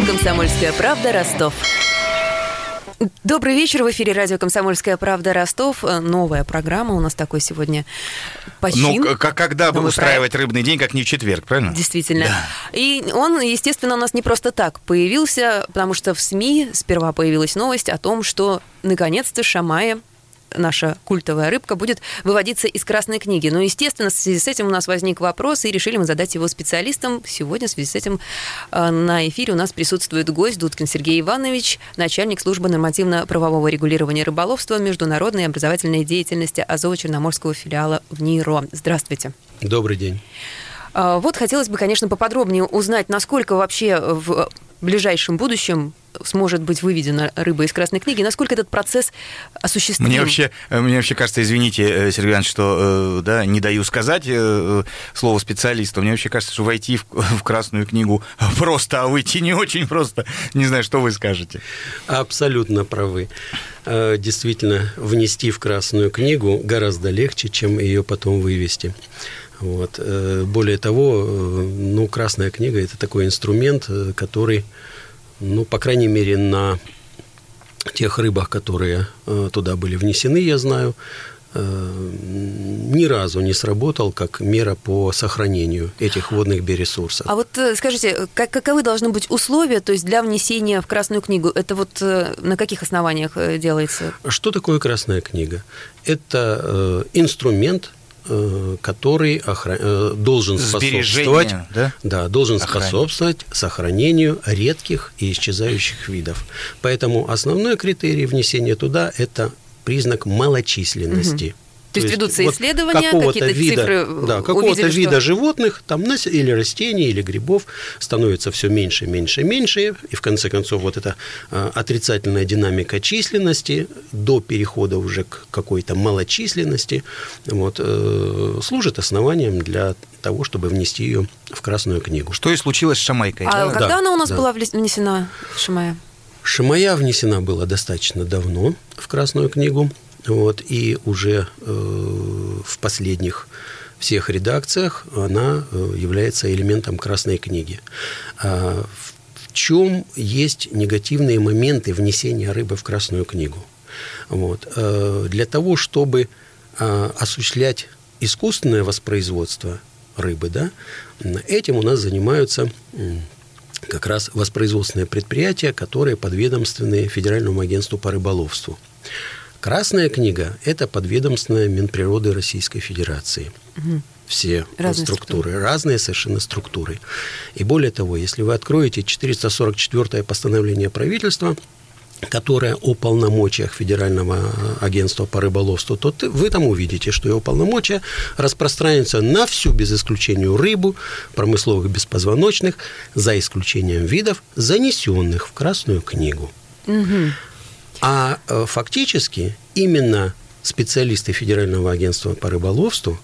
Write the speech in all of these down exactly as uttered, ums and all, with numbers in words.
«Комсомольская правда», Ростов. Добрый вечер. В эфире радио «Комсомольская правда», Ростов. Новая программа у нас такой сегодня почин. Ну, как, когда бы устраивать проект. Рыбный день, как не в четверг, правильно? Действительно. Да. И он, естественно, у нас не просто так появился, потому что в СМИ сперва появилась новость о том, что наконец-то Шамая, наша культовая рыбка, будет выводиться из Красной книги. Но, естественно, в связи с этим у нас возник вопрос, и решили мы задать его специалистам. Сегодня в связи с этим на эфире у нас присутствует гость Дудкин Сергей Иванович, начальник службы нормативно-правового регулирования рыболовства, международной и образовательной деятельности Азово-Черноморского филиала в НИРО. Здравствуйте. Добрый день. Вот хотелось бы, конечно, поподробнее узнать, насколько вообще в ближайшем будущем сможет быть выведена рыба из Красной книги, насколько этот процесс осуществим? Мне вообще, мне вообще кажется, извините, Сергей Иванович, что да, не даю сказать слово специалисту. Мне вообще кажется, что войти в, в Красную книгу просто, а выйти не очень просто. Не знаю, что вы скажете. Абсолютно правы. Действительно, внести в Красную книгу гораздо легче, чем ее потом вывести. Вот. Более того, ну, Красная книга – это такой инструмент, который, ну, по крайней мере, на тех рыбах, которые туда были внесены, я знаю, ни разу не сработал как мера по сохранению этих водных биоресурсов. А вот скажите, как, каковы должны быть условия, то есть для внесения в Красную книгу? Это вот на каких основаниях делается? Что такое Красная книга? Это инструмент, который охра... должен способствовать, да? Да, должен способствовать сохранению редких и исчезающих видов. Поэтому основной критерий внесения туда – это признак малочисленности. Угу. То, То есть ведутся вот исследования, какого-то какие-то вида, цифры да, какого-то увидели, вида что... животных, там, или растений, или грибов становится все меньше, меньше, меньше, и в конце концов вот эта отрицательная динамика численности до перехода уже к какой-то малочисленности вот, э, служит основанием для того, чтобы внести ее в Красную книгу. Что и случилось с Шамайкой. А да? когда да, она у нас да. была внесена, Шамая? Шамая внесена была достаточно давно в Красную книгу. Вот, и уже э, в последних всех редакциях она э, является элементом Красной книги. А в чем есть негативные моменты внесения рыбы в Красную книгу? Вот, э, для того, чтобы э, осуществлять искусственное воспроизводство рыбы, да, этим у нас занимаются э, как раз воспроизводственные предприятия, которые подведомственны Федеральному агентству по рыболовству. Красная книга – это подведомственная Минприроды Российской Федерации. Угу. Все разные структуры, структуры, разные совершенно структуры. И более того, если вы откроете четыреста сорок четвёртое постановление правительства, которое о полномочиях Федерального агентства по рыболовству, то вы там увидите, что его полномочия распространяются на всю, без исключения рыбу, промысловых беспозвоночных, за исключением видов, занесенных в Красную книгу. Угу. А фактически именно специалисты Федерального агентства по рыболовству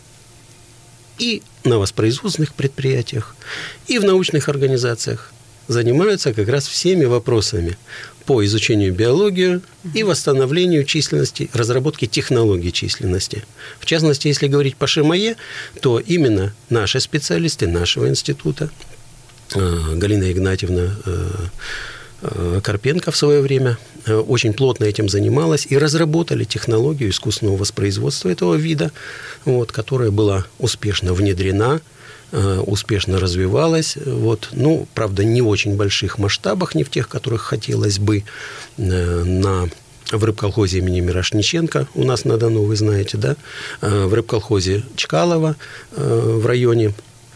и на воспроизводственных предприятиях, и в научных организациях занимаются как раз всеми вопросами по изучению биологии и восстановлению численности, разработке технологий численности. В частности, если говорить по Шамае, то именно наши специалисты нашего института, Галина Игнатьевна Карпенко в свое время очень плотно этим занималась и разработали технологию искусственного воспроизводства этого вида, вот, которая была успешно внедрена, успешно развивалась. Вот, ну, правда, не в очень больших масштабах, не в тех, которых хотелось бы. На, в рыбколхозе имени Мирошниченко у нас на Дону, вы знаете, да? В рыбколхозе Чкалова в районе,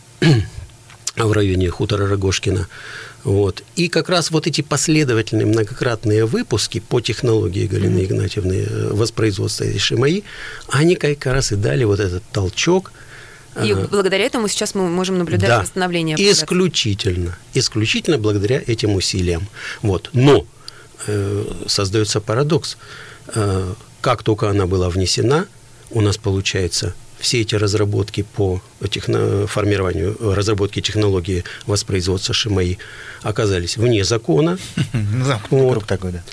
в районе хутора Рогожкина. Вот. И как раз вот эти последовательные многократные выпуски по технологии Галины Игнатьевны воспроизводства этой Шамаи, они как раз и дали вот этот толчок. И благодаря этому сейчас мы можем наблюдать да, восстановление. Исключительно, исключительно благодаря этим усилиям. Вот. Но э, создается парадокс. Э, как только она была внесена, у нас получается все эти разработки по техно- формированию, разработке технологии воспроизводства Шимаи оказались вне закона. Замкнутый круг такой, да.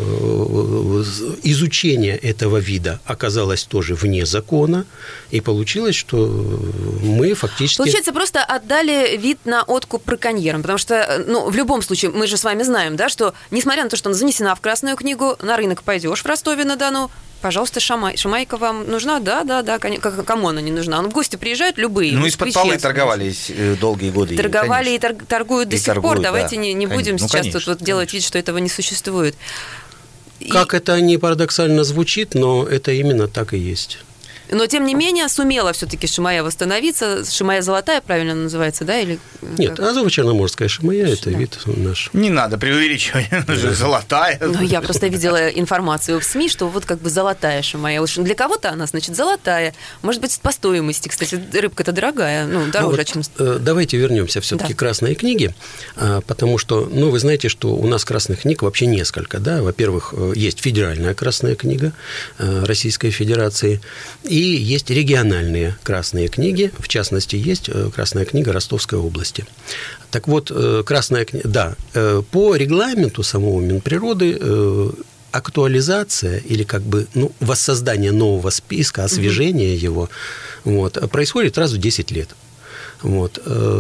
Изучение этого вида оказалось тоже вне закона, и получилось, что мы фактически... Получается, просто отдали вид на откуп браконьерам, потому что, ну, в любом случае, мы же с вами знаем, да, что, несмотря на то, что она занесена в Красную книгу, на рынок пойдешь в Ростове-на-Дону, пожалуйста, шамай. Шамайка вам нужна? Да, да, да. Кому она не нужна? Ну, в гости приезжают любые. Ну, из-под полы торговались долгие годы. Торговали и, и торгуют до и сих торгуют, пор. Давайте да. не, не будем ну, сейчас конечно, тут вот делать вид, что этого не существует. Как и... это не парадоксально звучит, но это именно так и есть. Но, тем не менее, сумела все-таки Шимая восстановиться. Шимая золотая, правильно называется, да? Или Нет, азово-черноморская Шимая – это да. вид наш. Не надо преувеличивать, она же золотая. Ну, я просто видела информацию в СМИ, что вот как бы золотая Шимая. Для кого-то она, значит, золотая. Может быть, по стоимости. Кстати, рыбка-то дорогая, ну, дороже, ну, вот, чем... Давайте вернемся все-таки да. к красной книге, потому что, ну, вы знаете, что у нас красных книг вообще несколько, да. Во-первых, есть федеральная красная книга Российской Федерации, и есть региональные красные книги, в частности, есть Красная книга Ростовской области. Так вот, Красная книга, да, по регламенту самого Минприроды актуализация или как бы ну, воссоздание нового списка, освежение угу. его вот, происходит раз в десять лет. Вот.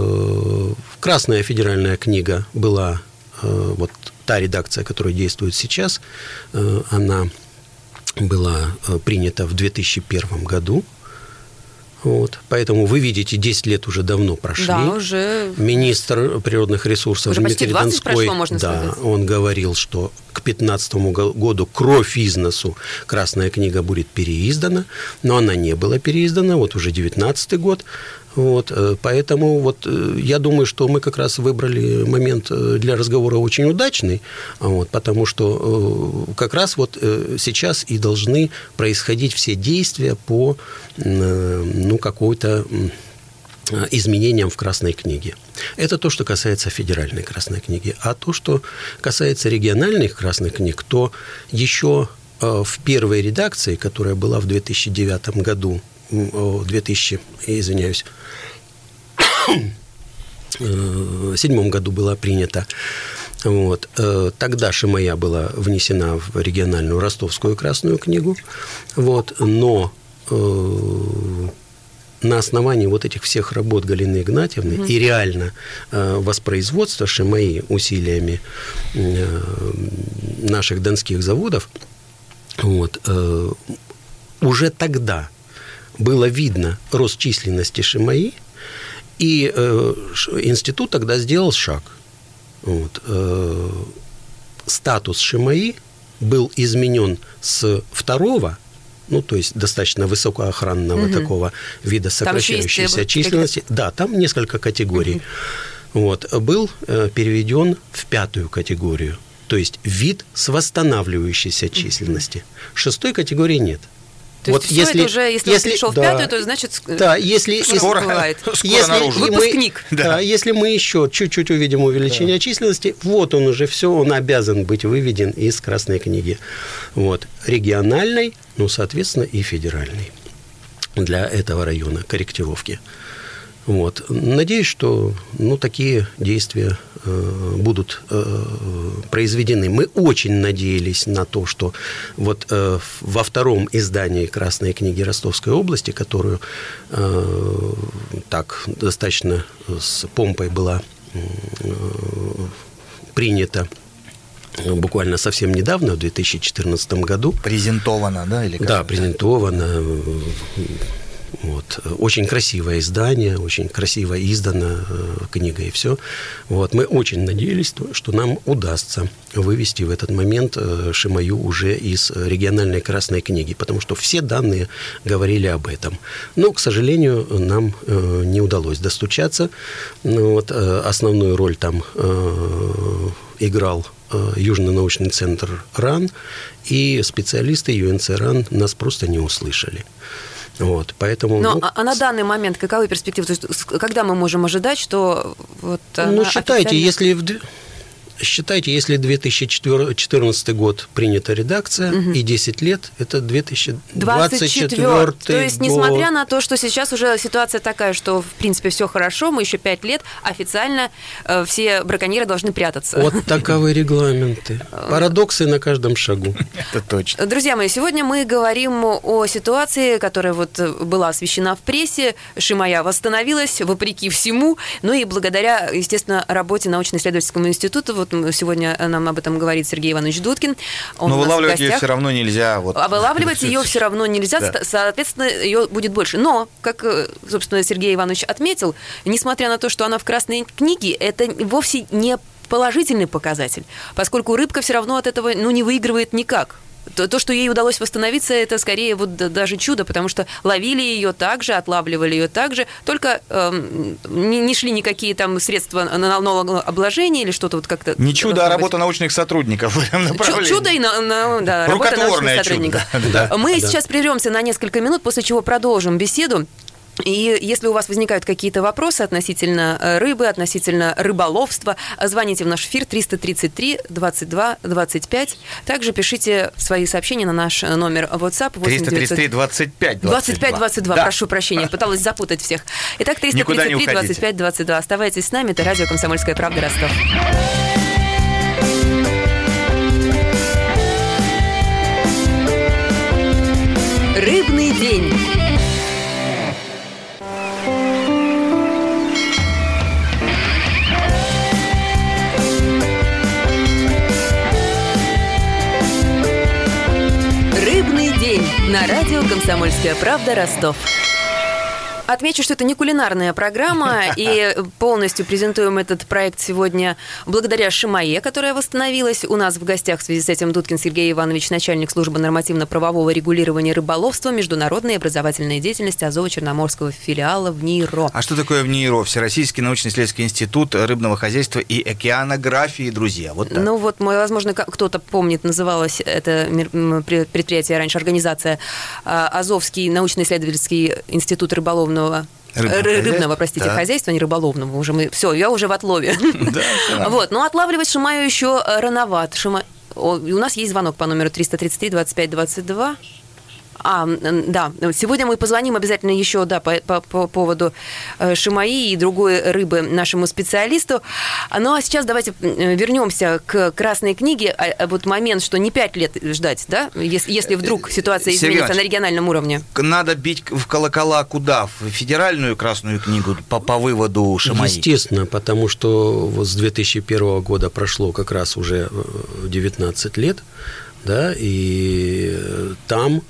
Красная федеральная книга была, вот та редакция, которая действует сейчас, она была принята в две тысячи первом году. Вот. Поэтому вы видите, десять лет уже давно прошли. Да, уже... Министр природных ресурсов уже Дмитрий почти двадцать Донской, прошло, можно да, сказать. Он говорил, что к две тысячи пятнадцатому году кровь из носу Красная книга будет переиздана, но она не была переиздана, вот уже девятнадцатый год. Вот, поэтому вот, я думаю, что мы как раз выбрали момент для разговора очень удачный, вот, потому что как раз вот сейчас и должны происходить все действия по ну, какой-то изменениям в Красной книге. Это то, что касается федеральной Красной книги. А то, что касается региональных Красных книг, то еще в первой редакции, которая была в две тысячи девятом году, в две тысячи, извиняюсь, седьмом году была принята. Вот. Тогда Шимая была внесена в региональную Ростовскую Красную книгу. Вот. Но на основании вот этих всех работ Галины Игнатьевны угу. и реально воспроизводства Шимаи усилиями наших донских заводов, вот, уже тогда было видно рост численности Шимаи, и э, институт тогда сделал шаг. Вот, э, статус Шимаи был изменен с второго, ну, то есть достаточно высокоохранного угу. такого вида сокращающейся численности. Какие-то... Да, там несколько категорий. Угу. Вот, был э, переведен в пятую категорию, то есть вид с восстанавливающейся численности. Угу. Шестой категории нет. То вот есть если, это уже, если, если он пришел да, в пятую, то значит да, если, скоро, бывает. Скоро если наружу. Выпускник. Мы, да. Да, если мы еще чуть-чуть увидим увеличение да. численности, вот он уже все, он обязан быть выведен из Красной книги. Вот. Региональной, ну, соответственно, и федеральной для этого района корректировки. Вот. Надеюсь, что ну, такие действия э, будут э, произведены. Мы очень надеялись на то, что вот э, во втором издании Красной книги Ростовской области, которую э, так достаточно с помпой была э, принята буквально совсем недавно, в две тысячи четырнадцатом году. Презентована, да? Или как? Да, презентована. Вот. Очень красивое издание, очень красиво издана э, книга и все. Вот. Мы очень надеялись, что нам удастся вывести в этот момент э, Шимаю уже из региональной Красной книги, потому что все данные говорили об этом. Но, к сожалению, нам э, не удалось достучаться. Вот. Э, основную роль там э, играл э, Южный научный центр РАН, и специалисты ю эн цэ РАН нас просто не услышали. Вот, поэтому, Но, ну, а на данный момент каковы перспективы? То есть, когда мы можем ожидать, что вот ну, считайте, официально... если в, Считайте, если две тысячи четырнадцатый год принята редакция, угу. и десять лет, это две тысячи двадцать четвёртый То есть, год. несмотря на то, что сейчас уже ситуация такая, что, в принципе, все хорошо, мы еще пять лет, официально э, все браконьеры должны прятаться. Вот таковы регламенты. Парадоксы на каждом шагу. Это точно. Друзья мои, сегодня мы говорим о ситуации, которая вот была освещена в прессе. Шимая восстановилась, вопреки всему, ну и благодаря, естественно, работе научно-исследовательского института. Вот сегодня нам об этом говорит Сергей Иванович Дудкин. Он Но вылавливать ее все равно нельзя. Вот. А вылавливать ее все равно нельзя, да. Соответственно, ее будет больше. Но, как, собственно, Сергей Иванович отметил, несмотря на то, что она в Красной книге, это вовсе не положительный показатель, поскольку рыбка все равно от этого ну, не выигрывает никак. То, то, что ей удалось восстановиться, это скорее вот даже чудо, потому что ловили ее так же, отлавливали ее так же, только э, не, не шли никакие там средства налогообложения или что-то вот как-то... Не чудо, а работа научных сотрудников в этом направлении. Чудо и на, на, да, работа научных сотрудников. Чудо, да. Мы да. сейчас прервемся на несколько минут, после чего продолжим беседу. И если у вас возникают какие-то вопросы относительно рыбы, относительно рыболовства, звоните в наш эфир триста тридцать три двадцать два двадцать пять. Также пишите свои сообщения на наш номер WhatsApp восемь девятьсот триста тридцать три двадцать пять двадцать два. двадцать пять двадцать два, да. Прошу прощения, пыталась запутать всех. Итак, триста тридцать три двадцать пять двадцать два. Оставайтесь с нами, это радио «Комсомольская правда», Ростов. Рыбный день. На радио «Комсомольская правда», Ростов. Отмечу, что это не кулинарная программа, и полностью презентуем этот проект сегодня благодаря Шимае, которая восстановилась. У нас в гостях в связи с этим Дудкин Сергей Иванович, начальник службы нормативно-правового регулирования рыболовства, международной образовательной деятельности Азово-Черноморского филиала в НИИРО. А что такое в НИИРО? Всероссийский научно-исследовательский институт рыбного хозяйства и океанографии, друзья. Вот так. Ну вот, возможно, кто-то помнит, называлось это предприятие раньше, организация Азовский научно-исследовательский институт рыболовного Рыбного, рыбного, простите, да. хозяйства, не рыболовного. Уже мы, все, я уже в отлове. Да, вот, но отлавливать Шимаю еще рановато. Шима... У нас есть звонок по номеру триста тридцать три двадцать пять двадцать два. А, да, сегодня мы позвоним обязательно еще, да, по, по, по поводу Шимаи и другой рыбы нашему специалисту. Ну, а сейчас давайте вернемся к Красной книге. Вот момент, что не пять лет ждать, да, если, если вдруг ситуация изменится Сергей на региональном уровне. Надо бить в колокола куда? В федеральную Красную книгу по, по выводу Шимаи? Естественно, потому что вот с две тысячи первого года прошло как раз уже девятнадцать лет, да, и там...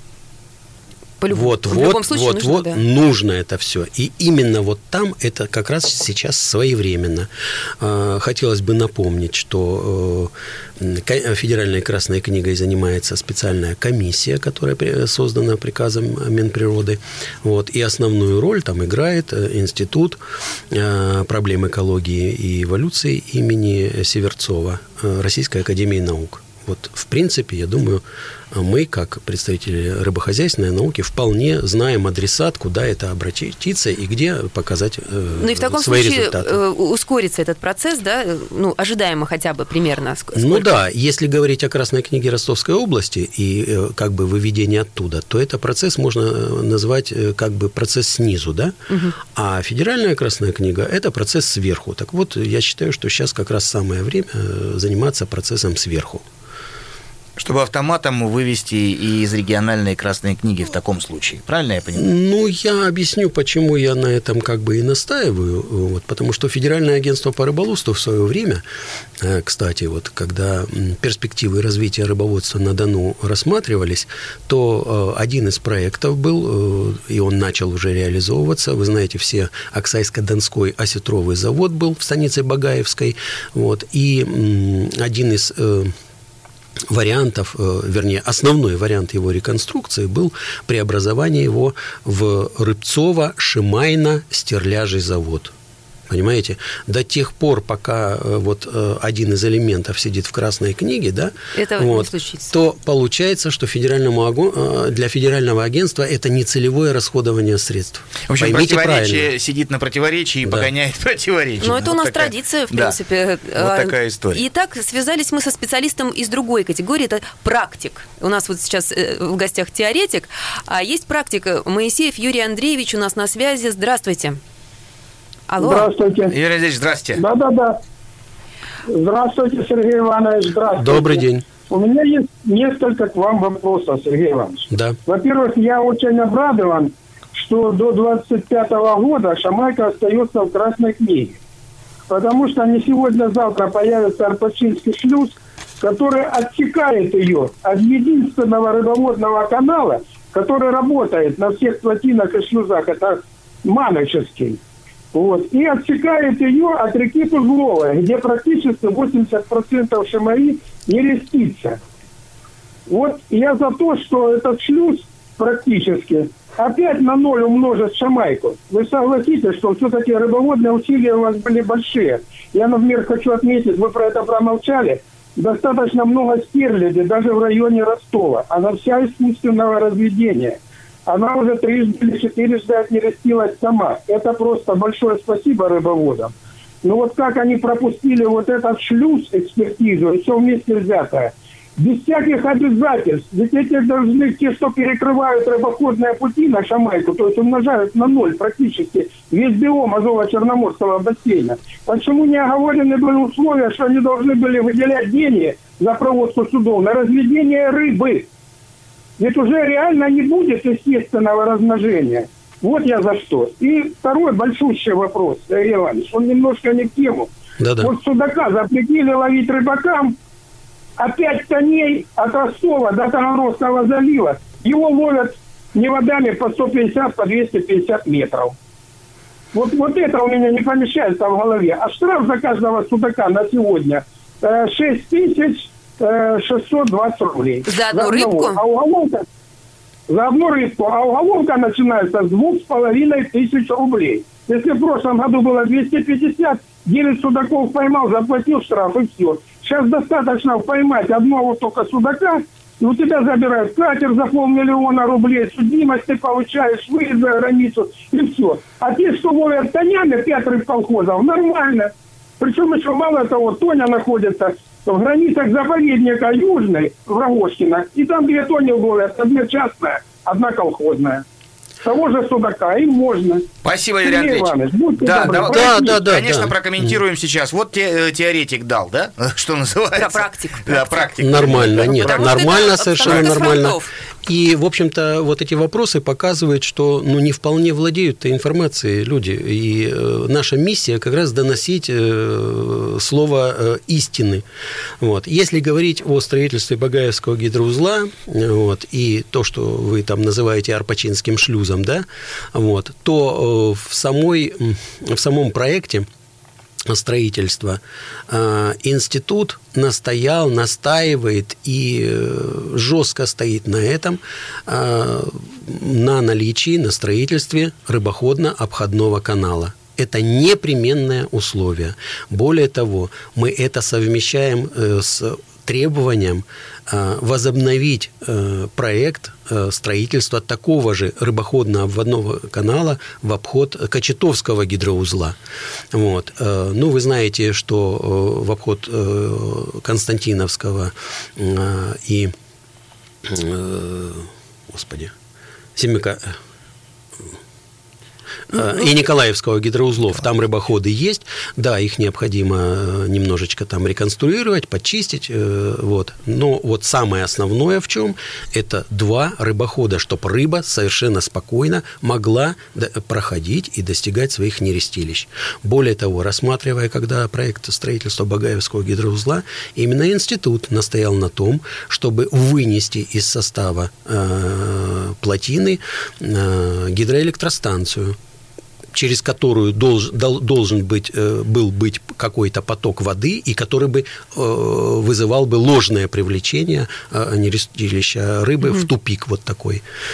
Вот, в вот, любом случае вот, нужно, вот, да. нужно это все. И именно вот там это как раз сейчас своевременно. Хотелось бы напомнить, что Федеральной Красной книгой занимается специальная комиссия, которая создана приказом Минприроды. Вот, и основную роль там играет Институт проблем экологии и эволюции имени Северцова Российской академии наук. Вот, в принципе, я думаю, мы, как представители рыбохозяйственной науки, вполне знаем адресат, куда это обратиться и где показать э, свои результаты. Ну и в таком случае результаты. Ускорится этот процесс, да, ну, ожидаемо хотя бы примерно. Сколько? Ну да, если говорить о Красной книге Ростовской области и э, как бы выведение оттуда, то это процесс можно назвать э, как бы процесс снизу, да, угу. А Федеральная Красная книга – это процесс сверху. Так вот, я считаю, что сейчас как раз самое время заниматься процессом сверху. Чтобы автоматом вывести и из региональной Красной книги в таком случае. Правильно я понимаю? Ну, я объясню, почему я на этом как бы и настаиваю. Вот, потому что Федеральное агентство по рыболовству в свое время, кстати, вот, когда перспективы развития рыбоводства на Дону рассматривались, то один из проектов был, и он начал уже реализовываться. Вы знаете, все Аксайско-Донской осетровый завод был в станице Багаевской. Вот, и один из... вариантов, вернее, основной вариант его реконструкции был преобразование его в Рыбцово-Шимайно-Стерляжий завод. Понимаете? До тех пор, пока вот один из элементов сидит в Красной книге, да, это вот, не случится. То получается, что федеральному, для федерального агентства это не целевое расходование средств. В общем, Поймите противоречие правильно. Сидит на противоречии и да. погоняет противоречие. Но это вот у нас такая... традиция, в да. принципе. Вот такая история. Итак, связались мы со специалистом из другой категории, это практик. У нас вот сейчас в гостях теоретик, а есть практик. Моисеев Юрий Андреевич у нас на связи. Здравствуйте. Алло. Здравствуйте. Юрий Андреевич, здравствуйте. Да-да-да. Здравствуйте, Сергей Иванович. Здравствуйте. Добрый день. У меня есть несколько к вам вопросов, Сергей Иванович. Да. Во-первых, я очень обрадован, что до двадцать пятого года Шамайка остается в Красной книге. Потому что не сегодня-завтра появится Арпачинский шлюз, который отсекает ее от единственного рыбоводного канала, который работает на всех плотинах и шлюзах. Это Мановческий. Вот. И отсекает ее от реки Тузловой, где практически восемьдесят процентов Шамаи не рестится. Вот я за то, что этот шлюз практически опять на ноль умножит Шамайку. Вы согласитесь, что все-таки рыбоводные усилия у вас были большие. Я, например, хочу отметить, вы про это промолчали, достаточно много стерляди даже в районе Ростова. Она вся искусственного разведения. Она уже трижды или четырежды отнерестилась сама. Это просто большое спасибо рыбоводам. Но вот как они пропустили вот этот шлюз, экспертизу, и все вместе взятое, без всяких обязательств. Ведь эти должны, те, что перекрывают рыбоходные пути на Шамайку, то есть умножают на ноль практически весь биом Азово-Черноморского бассейна. Почему не оговорены были условия, что они должны были выделять деньги за проводку судов на разведение рыбы? Ведь уже реально не будет естественного размножения. Вот я за что. И второй большущий вопрос, Сергей Иванович, он немножко не в тему. Да-да. Вот судака запретили ловить рыбакам, а пять коней от Ростова до Таганрогского залива его ловят неводами по сто пятьдесят, по двести пятьдесят метров. Вот, вот это у меня не помещается в голове. А штраф за каждого судака на сегодня э, шесть тысяч шестьсот двадцать рублей. За одну за рыбку? А уголовка за одну рыбку. А уголовка начинается с двух с половиной тысяч рублей. Если в прошлом году было двести пятьдесят, девять судаков поймал, заплатил штраф и все. Сейчас достаточно поймать одного только судака, и у тебя забирают катер за полмиллиона рублей, судимость ты получаешь, выезд за границу, и все. А те, что ловят тонями, пять рыбколхозов, нормально. Причем еще мало того, Тоня находится в границах заповедника Южной, в Рогожкино, и там две тони ловят, одна частная, одна колхозная. Того же судака, им можно. Спасибо, Юрий Андреевич. Иванович, будьте да, добры, да, да, да, конечно, да. прокомментируем сейчас. Вот те, теоретик дал, да? Что называется? Да, практик. Да, практик. Нормально, нет, Потому что нормально, это совершенно абсолютно нормально. фронтов. И, в общем-то, вот эти вопросы показывают, что ну, не вполне владеют информацией люди. И э, наша миссия как раз доносить э, слово э, истины. Вот. Если говорить о строительстве Багаевского гидроузла, э, вот, и то, что вы там называете Арпачинским шлюзом, да, вот, то э, в, самой, в самом проекте строительства институт настоял, настаивает и жестко стоит на этом, на наличии, на строительстве рыбоходно-обходного канала. Это непременное условие. Более того, мы это совмещаем с требованием возобновить проект строительства такого же рыбоходно-обводного канала в обход Кочетовского гидроузла. Вот. Ну, вы знаете, что в обход Константиновского и господи, Семика... и Николаевского гидроузлов, там рыбоходы есть, да, их необходимо немножечко там реконструировать, подчистить, вот. Но вот самое основное в чем, это два рыбохода, чтобы рыба совершенно спокойно могла проходить и достигать своих нерестилищ. Более того, рассматривая, когда проект строительства Багаевского гидроузла, именно институт настоял на том, чтобы вынести из состава э, плотины э, гидроэлектростанцию, через которую долж, должен быть, был быть какой-то поток воды, и который бы вызывал бы ложное привлечение нерестилища рыбы mm-hmm. в тупик вот такой.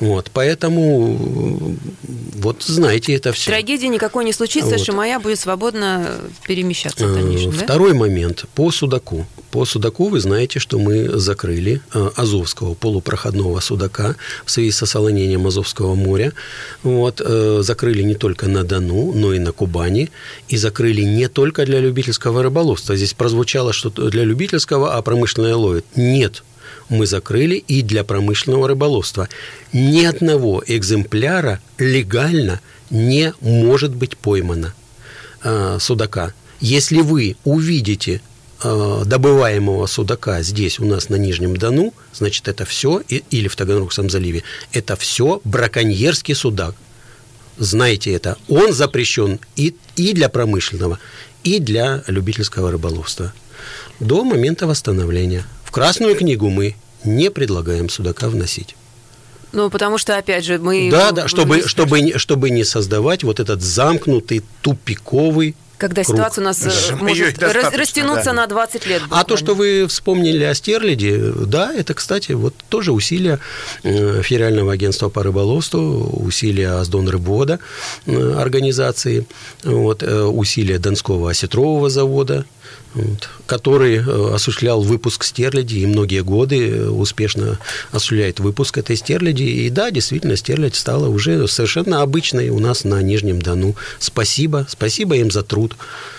Вот, поэтому вот знаете это все. Трагедии никакой не случится, вот. Шимая будет свободно перемещаться в дальнейшем, да? Второй момент по судаку. По судаку вы знаете, что мы закрыли азовского полупроходного судака в связи с осолонением Азовского моря. Вот, закрыли не только на Дону, но и на Кубани. И закрыли не только для любительского рыболовства. Здесь прозвучало, что для любительского, а промышленное ловит. Нет. Мы закрыли и для промышленного рыболовства. Ни одного экземпляра легально не может быть поймано э, судака. Если вы увидите э, добываемого судака здесь у нас на Нижнем Дону, значит, это все, и, или в Таганрогском заливе, это все браконьерский судак. Знайте это. Он запрещен и, и для промышленного, и для любительского рыболовства до момента восстановления. В Красную книгу мы не предлагаем судака вносить. Ну, потому что, опять же, мы... Да, да, чтобы, чтобы, чтобы не создавать вот этот замкнутый, тупиковый Когда круг. Ситуация у нас может растянуться да. на двадцать лет. Буквально. А то, что вы вспомнили о стерляди, да, это, кстати, вот тоже усилия Федерального агентства по рыболовству, усилия Аздонрыбвода организации, вот, усилия Донского осетрового завода, вот, который осуществлял выпуск стерляди и многие годы успешно осуществляет выпуск этой стерляди. И да, действительно, стерлядь стала уже совершенно обычной у нас на Нижнем Дону. Спасибо, спасибо им за труд.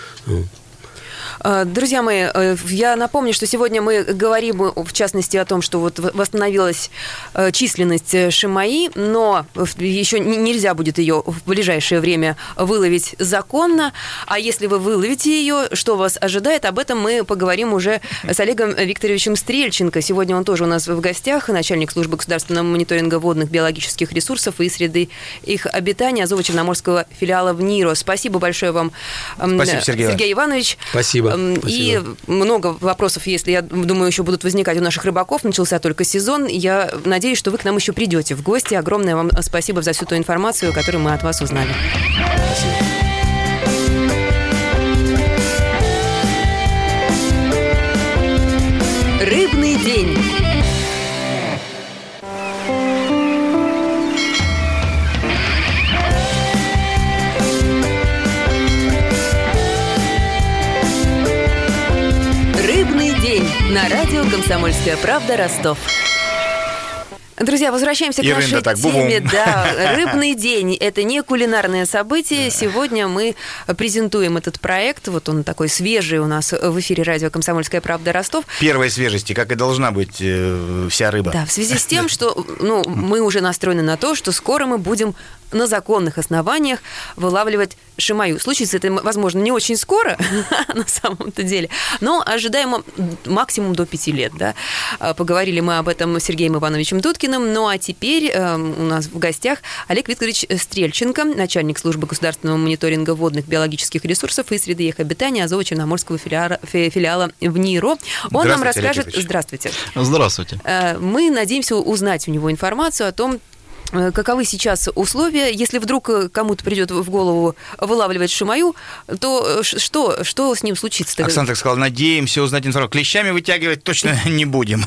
Друзья мои, я напомню, что сегодня мы говорим, в частности, о том, что вот восстановилась численность шимаи, но еще нельзя будет ее в ближайшее время выловить законно. А если вы выловите ее, что вас ожидает, об этом мы поговорим уже с Олегом Викторовичем Стрельченко. Сегодня он тоже у нас в гостях, начальник службы государственного мониторинга водных биологических ресурсов и среды их обитания Азово-Черноморского филиала ВНИРО. Спасибо большое вам, Спасибо, Сергей, Сергей Иванович. Спасибо. И Спасибо. много вопросов, если, я думаю, еще будут возникать у наших рыбаков. Начался только сезон. Я надеюсь, что вы к нам еще придете в гости. Огромное вам спасибо за всю ту информацию, которую мы от вас узнали. Спасибо. Рыбный день. На радио «Комсомольская правда», Ростов. Друзья, возвращаемся к нашей так, теме. Да, рыбный день – это не кулинарное событие. Сегодня мы презентуем этот проект. Вот он такой свежий у нас в эфире радио «Комсомольская правда», Ростов. Первой свежести, как и должна быть э, вся рыба. Да, в связи с тем, что ну, мы уже настроены на то, что скоро мы будем на законных основаниях вылавливать шимаю. Случится это, возможно, не очень скоро, на самом-то деле, но ожидаемо максимум до пяти лет. Да? Поговорили мы об этом с Сергеем Ивановичем Дудкиным. Ну а теперь э, у нас в гостях Олег Викторович Стрельченко, начальник службы государственного мониторинга водных биологических ресурсов и среды их обитания Азово-Черноморского филиала, филиала ВНИРО. Он нам расскажет... Здравствуйте. Здравствуйте. Э, мы надеемся узнать у него информацию о том, каковы сейчас условия. Если вдруг кому-то придет в голову вылавливать шимаю, то что, что с ним случится? Оксана так сказала, надеемся узнать информацию. Клещами вытягивать точно не будем.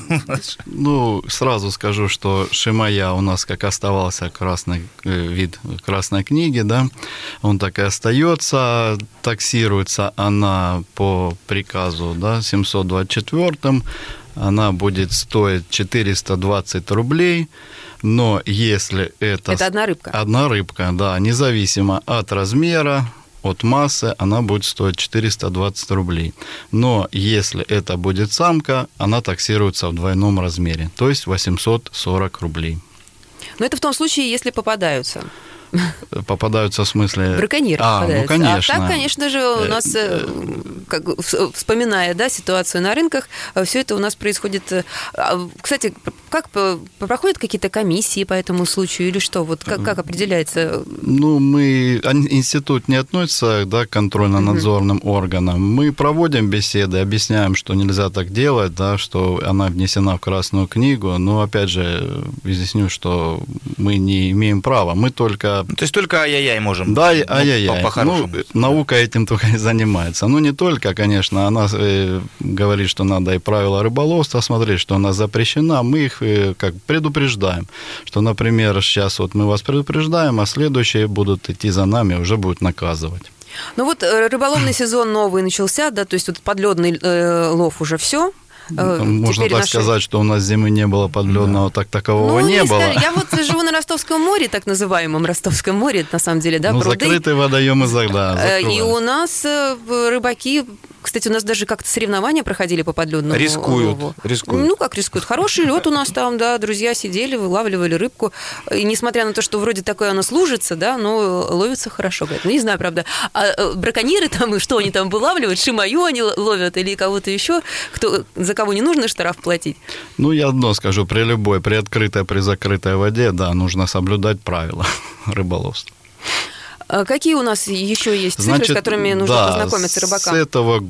Ну, сразу скажу, что шимая у нас как оставался красный вид Красной книги, да, он так и остается. Таксируется она по приказу, да, семьсот двадцать четвёртым. Она будет стоить четыреста двадцать рублей. Но если это... Это одна рыбка? Одна рыбка, да. Независимо от размера, от массы, она будет стоить четыреста двадцать рублей. Но если это будет самка, она таксируется в двойном размере, то есть восемьсот сорок рублей. Но это в том случае, если попадаются... Попадаются в смысле... Браконьеры а, попадаются. Ну, конечно. А так, конечно же, у нас, как, вспоминая да, ситуацию на рынках, все это у нас происходит... Кстати, как проходят какие-то комиссии по этому случаю или что? Вот как, как определяется? Ну, мы... Институт не относится да, к контрольно-надзорным угу. органам. Мы проводим беседы, объясняем, что нельзя так делать, да, что она внесена в Красную книгу. Но, опять же, изъясню, что мы не имеем права. Мы только это... То есть только ай-яй-яй можем. Да, ну, ай-яй-яй. По-хорошему. Ну, наука этим только и занимается. Ну, не только, конечно, она э, говорит, что надо и правила рыболовства смотреть, что она запрещена. Мы их э, как предупреждаем, что, например, сейчас вот мы вас предупреждаем, а следующие будут идти за нами, уже будут наказывать. Ну вот рыболовный сезон новый начался, да, то есть вот подледный э, лов уже все. Можно Теперь так наши... сказать, что у нас зимы не было подледного, да. так такового ну, не, не было. Скажу. Я вот живу на Ростовском море, так называемом Ростовском море, на самом деле, да, ну, пруды. Закрытые водоемы, да, и у нас рыбаки, кстати, у нас даже как-то соревнования проходили по подледному рискуют, лову. Рискуют. Ну, как рискуют? Хороший лед у нас там, да, друзья сидели, вылавливали рыбку. И несмотря на то, что вроде такое оно служится, да, но ловится хорошо. Говорят. Ну, не знаю, правда. А браконьеры там, что они там вылавливают? Шимаю они ловят или кого-то еще? Кто, за кого не нужно штраф платить? Ну, я одно скажу. При любой, при открытой, при закрытой воде, да, нужно соблюдать правила рыболовства. Какие у нас еще есть цифры, Значит, с которыми нужно да, познакомиться рыбакам? С этого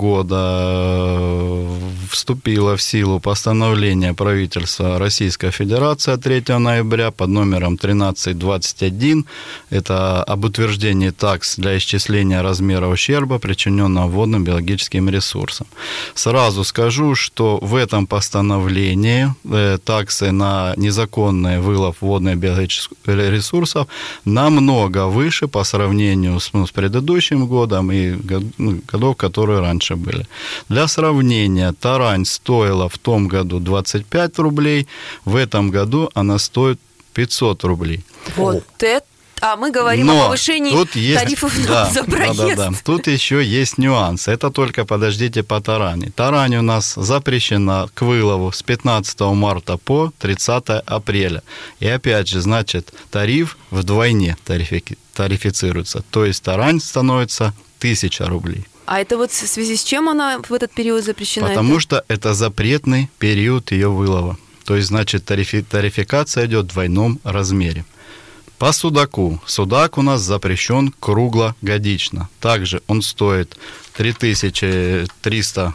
года вступило в силу постановление правительства Российской Федерации от третьего ноября под номером тринадцать двадцать один. Это об утверждении такс для исчисления размера ущерба, причиненного водным биологическим ресурсам. Сразу скажу, что в этом постановлении таксы на незаконный вылов водных биологических ресурсов намного выше по сравнению сравнению с, ну, с предыдущим годом и ну, годов, которые раньше были. Для сравнения, тарань стоила в том году двадцать пять рублей, в этом году она стоит пятьсот рублей. Вот это! А мы говорим Но о повышении тут есть, тарифов да, за проезд. Да, да, да. Тут еще есть нюанс. Это только, подождите, по тарани. Тарань у нас запрещена к вылову с пятнадцатого марта по тридцатого апреля. И опять же, значит, тариф вдвойне тарифи- тарифицируется. То есть тарань становится тысяча рублей. А это вот в связи с чем она в этот период запрещена? Потому это? что это запретный период ее вылова. То есть, значит, тарифи- тарификация идет в двойном размере. По судаку. Судак у нас запрещен круглогодично. Также он стоит три тысячи триста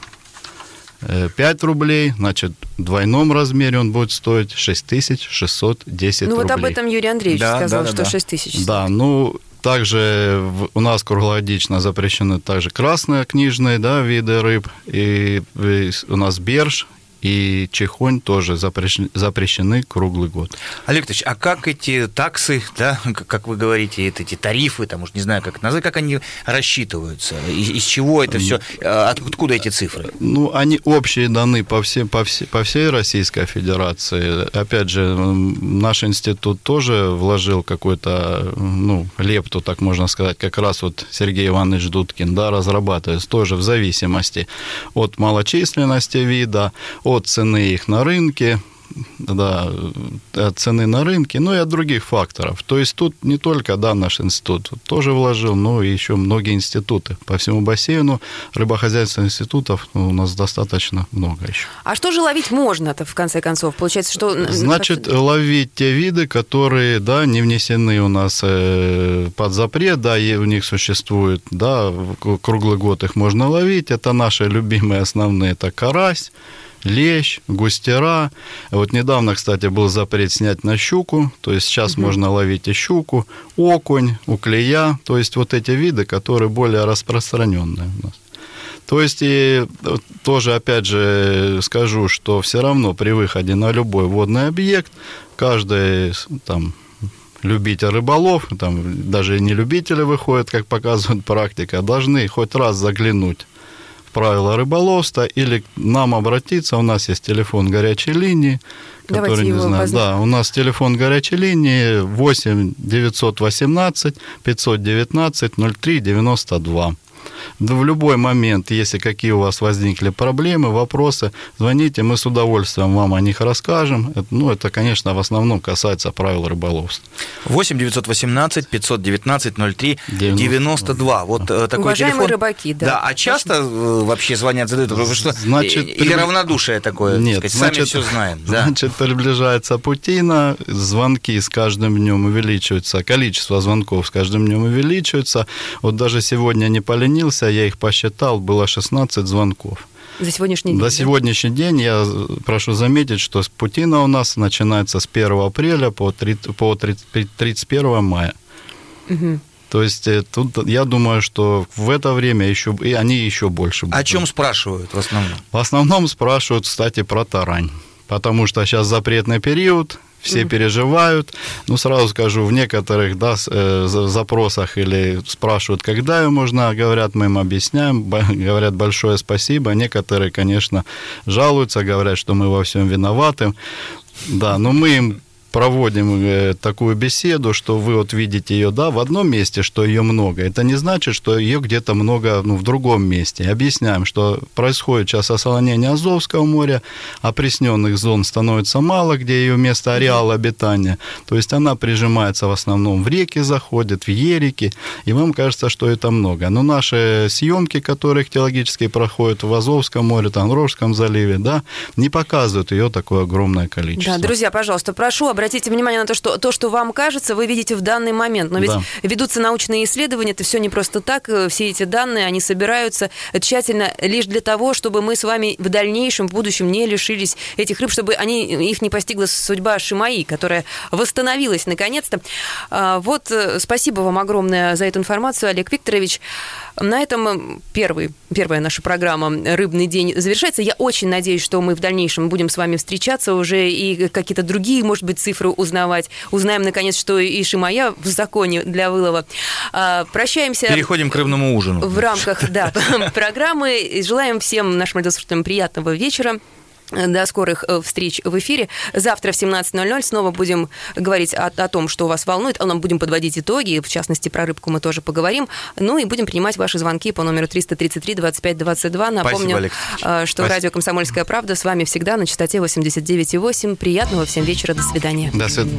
пять рублей, значит, в двойном размере он будет стоить шесть тысяч шестьсот десять ну, рублей. Ну вот об этом Юрий Андреевич да, сказал, да, что да, шесть тысяч. Да, ну, также у нас круглогодично запрещены также красные книжные, да, виды рыб, и, и у нас берж и чехонь тоже запрещены, запрещены круглый год. Олег Ильич, а как эти таксы, да, как вы говорите, эти тарифы, там, уж не знаю, как это назвать, как они рассчитываются? Из, из чего это все? Откуда эти цифры? Ну, они общие даны по, все, по, все, по всей Российской Федерации. Опять же, наш институт тоже вложил какой-то, ну, лепту, так можно сказать, как раз вот Сергей Иванович Дудкин, да, разрабатывает тоже в зависимости от малочисленности вида, от цены их на рынке, да, от цены на рынке, ну и от других факторов. То есть тут не только, да, наш институт тоже вложил, но и еще многие институты. По всему бассейну рыбохозяйственных институтов, ну, у нас достаточно много еще. А что же ловить можно-то, в конце концов? Получается, что... Значит, ловить те виды, которые, да, не внесены у нас под запрет, да, и у них существует, да, круглый год их можно ловить. Это наши любимые основные, это карась, лещ, густера. Вот недавно, кстати, был запрет снять на щуку, то есть сейчас угу. можно ловить и щуку, окунь, уклея, то есть вот эти виды, которые более распространенные у нас. То есть и тоже, опять же, скажу, что все равно при выходе на любой водный объект каждый там любитель рыболов, там даже не любители выходят, как показывает практика, должны хоть раз заглянуть правила рыболовства или к нам обратиться. У нас есть телефон горячей линии, который, Давайте не знаю, возьмем. да, у нас телефон горячей линии восемь девятьсот восемнадцать пятьсот девятнадцать ноль три девяносто два. В любой момент, если какие у вас возникли проблемы, вопросы, звоните, мы с удовольствием вам о них расскажем. Это, ну, это, конечно, в основном касается правил рыболовства. восемь девятьсот восемнадцать пятьсот девятнадцать ноль три девяносто два. Вот да. Такой Уважаемые телефон. рыбаки, да. Да, а часто Очень... вообще звонят, задают, потому что значит, или при... равнодушие такое, Нет, сказать, значит, сами все знаем. Да. Значит, приближается Путина, звонки с каждым днем увеличиваются, количество звонков с каждым днем увеличивается. Вот даже сегодня не поленился, я их посчитал, было шестнадцать звонков. За сегодняшний день? За да? сегодняшний день я прошу заметить, что с Путина у нас начинается с первого апреля по тридцать первого мая. Угу. То есть тут, я думаю, что в это время еще, и они еще больше будут. О чем спрашивают в основном? В основном спрашивают, кстати, про тарань. Потому что сейчас запретный период, все mm-hmm. переживают. Ну, сразу скажу, в некоторых да, запросах или спрашивают, когда ее можно, говорят, мы им объясняем, говорят большое спасибо. Некоторые, конечно, жалуются, говорят, что мы во всем виноваты. Да, но мы им проводим такую беседу, что вы вот видите ее, да, в одном месте, что ее много. Это не значит, что ее где-то много, ну, в другом месте. Объясняем, что происходит сейчас осолонение Азовского моря, опресненных зон становится мало, где ее место ареала обитания. То есть она прижимается в основном в реки, заходит в ерики, и вам кажется, что это много. Но наши съемки, которые ихтиологически проходят в Азовском море, там, в Рожском заливе, да, не показывают ее такое огромное количество. Да, друзья, пожалуйста, прошу обратить Обратите внимание на то, что то, что вам кажется, вы видите в данный момент. Но ведь да. ведутся научные исследования, это все не просто так. Все эти данные, они собираются тщательно лишь для того, чтобы мы с вами в дальнейшем, в будущем не лишились этих рыб, чтобы они, их не постигла судьба Шимаи, которая восстановилась наконец-то. Вот, спасибо вам огромное за эту информацию, Олег Викторович. На этом первый, первая наша программа «Рыбный день» завершается. Я очень надеюсь, что мы в дальнейшем будем с вами встречаться уже и какие-то другие, может быть, цифры узнавать. Узнаем, наконец, что и Шимая в законе для вылова. Прощаемся. Переходим к рыбному ужину. В рамках да, программы. Желаем всем нашим радиослушателям приятного вечера. До скорых встреч в эфире. Завтра в семнадцать ноль ноль снова будем говорить о, о том, что вас волнует. А нам будем подводить итоги. В частности, про рыбку мы тоже поговорим. Ну и будем принимать ваши звонки по номеру триста тридцать три двадцать пять двадцать два. Напомню, Спасибо, что Спасибо. Радио «Комсомольская правда» с вами всегда на частоте восемьдесят девять и восемь. Приятного всем вечера. До свидания. До свидания.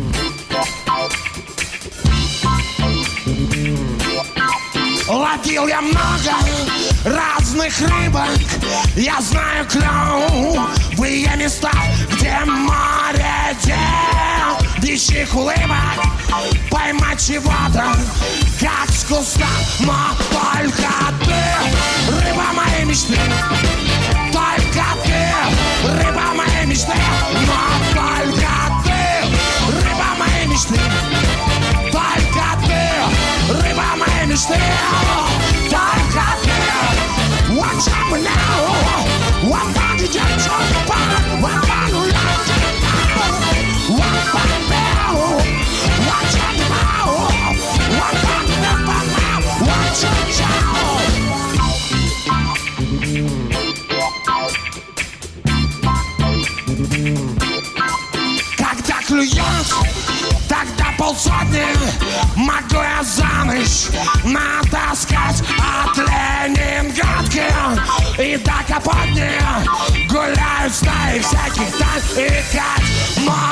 Ловил я много разных рыбок, я знаю клевые места, где море дел, дичьих улыбок, поймать чего-то, как с куста, но только ты, рыба моей мечты, только ты, рыба моей мечты, но только ты, рыба моей мечты, только ты, рыба моей мечты. Только ты, watch out now. What about you just talk about? What about you love to know? What about you? Watch out now. What about you never know? Watch out. Когда клюет, тогда полсотни могу я за ночь натаскать от Ленинградки и до Капотни. Гуляют стаи всяких тань и кать.